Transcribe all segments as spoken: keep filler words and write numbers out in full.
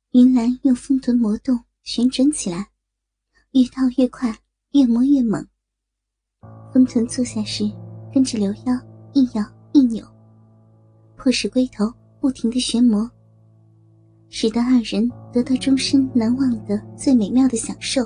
云兰用风臀磨动旋转起来，越套越快，越磨越猛。风臀坐下时跟着刘腰一摇一扭，迫使龟头不停地旋磨，使得二人得到终身难忘的最美妙的享受。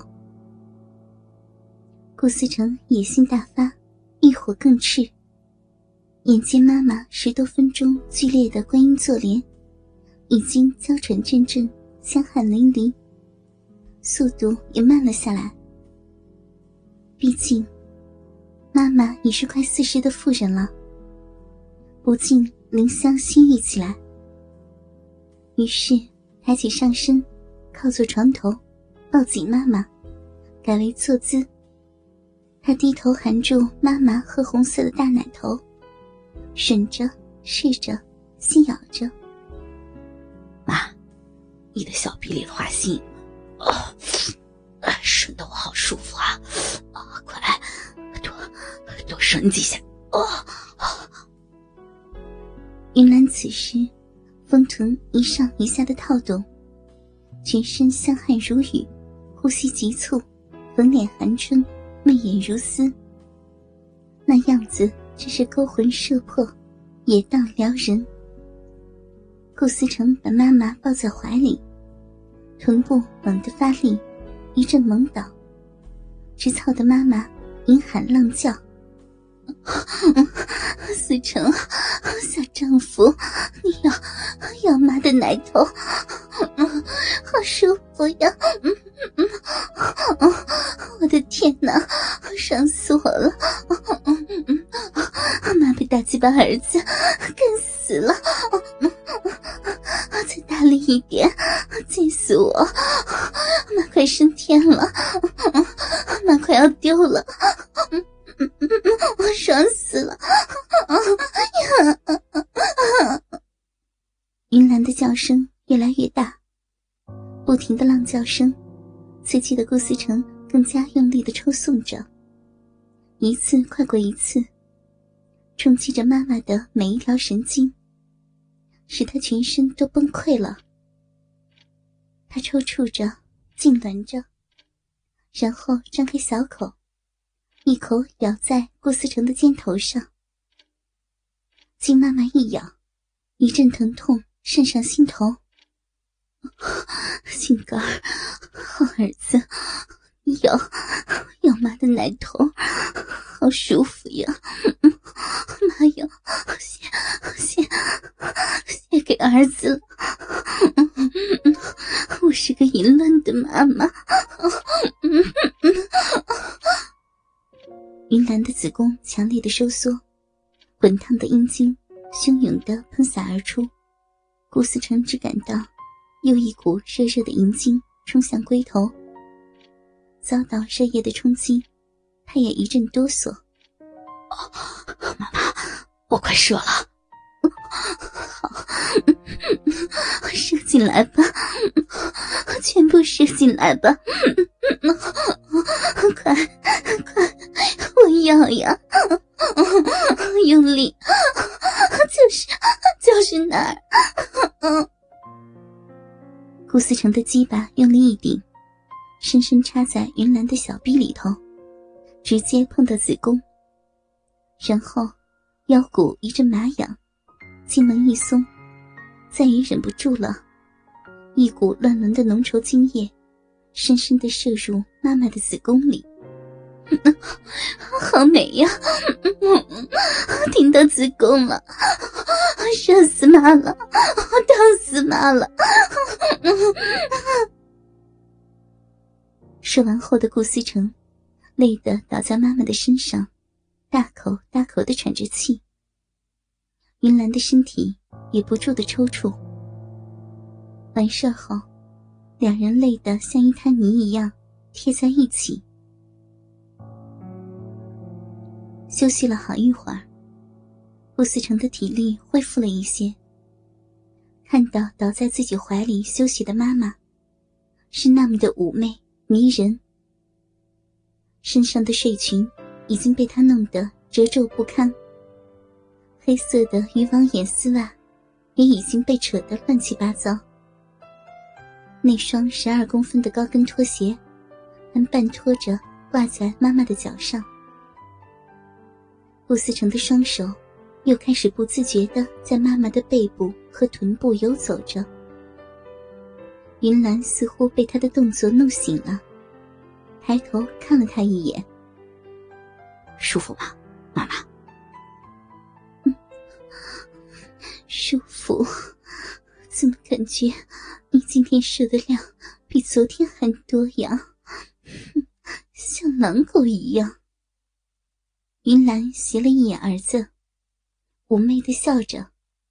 顾思成野心大发，欲火更炽，眼见妈妈十多分钟剧烈的观音坐莲已经娇喘阵阵，香汗淋漓，速度也慢了下来。毕竟妈妈已是快四十的妇人了，不禁怜香惜玉起来。于是抬起上身，靠坐床头，抱紧妈妈，改为坐姿。他低头含住妈妈褐红色的大奶头，吮着试着细咬着。 妈，你的小臂里的花心啊，吮得我好舒服啊！啊，快多多吮几下啊！ 云兰此时风臀一上一下的套动，全身香汗如雨，呼吸急促，粉脸含春，媚眼如丝，那样子真是勾魂摄魄，野荡撩人。顾思成把妈妈抱在怀里，臀部猛地发力，一阵猛倒，直操得妈妈引喊浪叫。思成，小丈夫，你要要妈的奶头，好舒服呀！我的天哪，爽死我了！妈被大鸡巴儿子干死了！再大力一点，气死我！妈快升天了，妈快要丢了！我爽死了！云兰的叫声越来越大，不停的浪叫声刺激的顾思成更加用力的抽送着，一次快过一次，冲击着妈妈的每一条神经，使她全身都崩溃了。她抽搐着，痉挛着，然后张开小口，一口咬在顾思成的肩头上。经妈妈一咬，一阵疼痛渗上心头。心肝儿，好儿子，咬咬妈的奶头，好舒服呀！妈呀，谢谢谢给儿子了。我是个淫乱的妈妈。云兰的子宫强烈的收缩，滚烫的阴茎汹涌地喷洒而出。顾思成只感到又一股热热的银精冲向龟头，遭到热液的冲击，他也一阵哆嗦。 哦，妈妈，我快射了。 好，射进来吧，全部射进来吧，快快，我要呀，用力，就是就是那儿。顾思成的鸡巴用力一顶，深深插在云兰的小臂里头，直接碰到子宫，然后腰骨一阵麻痒，精门一松，再也忍不住了，一股乱伦的浓稠精液深深地射入妈妈的子宫里。好美呀，听到子宫了，射死妈了，烫死妈了。射完后的顾思成累得倒在妈妈的身上，大口大口地喘着气。云兰的身体也不住地抽搐。完事后，两人累得像一滩泥一样贴在一起。休息了好一会儿，顾思成的体力恢复了一些，看到倒在自己怀里休息的妈妈，是那么的妩媚迷人，身上的睡裙已经被他弄得褶皱不堪，黑色的渔网眼丝袜也已经被扯得乱七八糟。 那双十二公分的高跟拖鞋还半拖着挂在妈妈的脚上。顾思成的双手又开始不自觉地在妈妈的背部和臀部游走着。云兰似乎被他的动作弄醒了，抬头看了他一眼。 舒服吗，妈妈？ 嗯，舒服。怎么感觉你今天射的量比昨天还多呀？像狼狗一样。云兰斜了一眼儿子，妩媚地笑着。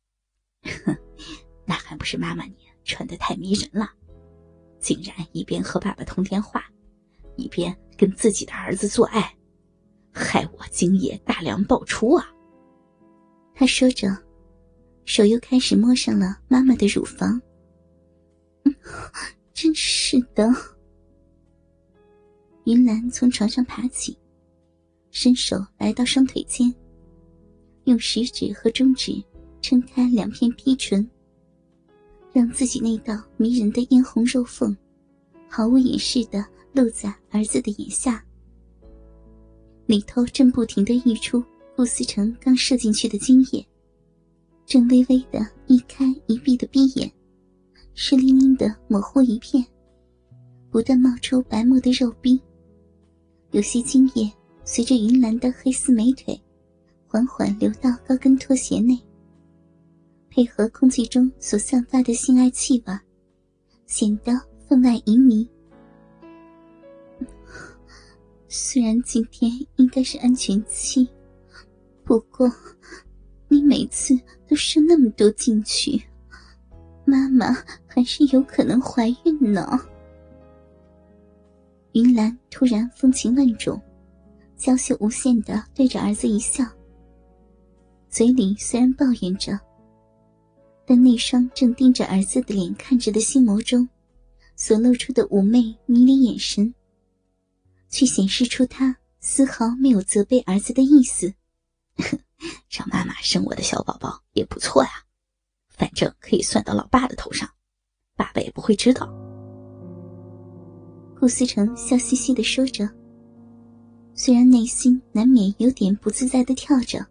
那还不是妈妈你穿得太迷人了，竟然一边和爸爸通电话，一边跟自己的儿子做爱，害我今夜大量爆出啊。 他说着，手又开始摸上了妈妈的乳房。嗯，真是的。云兰从床上爬起，伸手来到双腿间，用食指和中指撑开两片逼唇，让自己那道迷人的嫣红肉缝毫无掩饰地露在儿子的眼下。里头正不停地溢出顾思成刚射进去的精液，正微微地一开一闭的闭眼，湿淋淋的模糊一片，不断冒出白沫的肉壁，有些精液随着云兰的黑丝美腿缓缓流到高跟拖鞋内，配合空气中所散发的性爱气味，显得分外旖旎。虽然今天应该是安全期，不过你每次都射那么多进去，妈妈还是有可能怀孕呢。云兰突然风情万种，娇羞无限地对着儿子一笑，嘴里虽然抱怨着，但那双正盯着儿子的脸看着的心眸中所露出的妩媚迷离眼神，却显示出他丝毫没有责备儿子的意思。 让妈妈生我的小宝宝也不错呀，反正可以算到老爸的头上，爸爸也不会知道。 顾思成笑嘻嘻地说着，虽然内心难免有点不自在地跳着。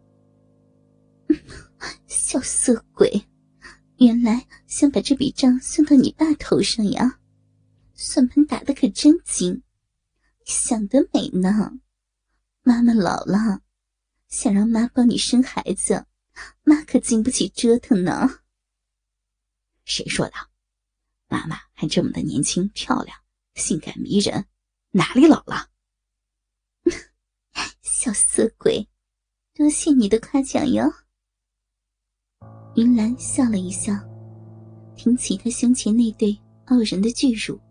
小色鬼，原来想把这笔账算到你爸头上呀，算盘打得可真精，想得美呢。妈妈老了，想让妈帮你生孩子，妈可经不起折腾呢。 谁说的？妈妈还这么的年轻漂亮，性感迷人，哪里老了？ 小色鬼，多谢你的夸奖哟。云兰笑了一笑，挺起她胸前那对傲人的巨乳。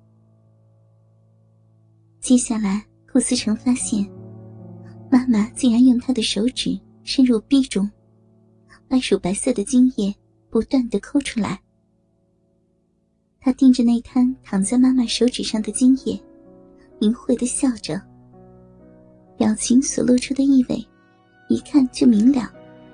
接下来顾思成发现妈妈竟然用她的手指深入逼中，把乳白色的精液不断地抠出来。他盯着那滩躺在妈妈手指上的精液，淫秽地笑着，表情所露出的意味一看就明了。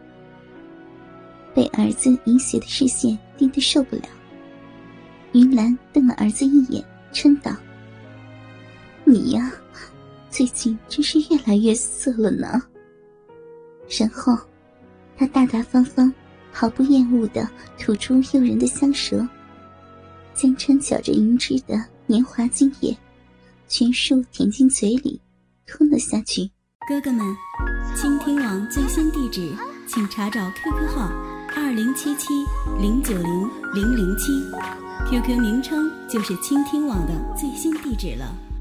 被儿子淫邪的视线盯得受不了，云兰瞪了儿子一眼，嗔道：你呀，最近真是越来越色了呢。然后他大大方方毫不厌恶地吐出诱人的香舌，将掺搅着银汁的年华精液全数舔进嘴里吞了下去。 哥哥们，倾听网最新地址请查找 Q Q 号二零七七零九零零零七 ，Q Q 名称就是倾听网的最新地址了。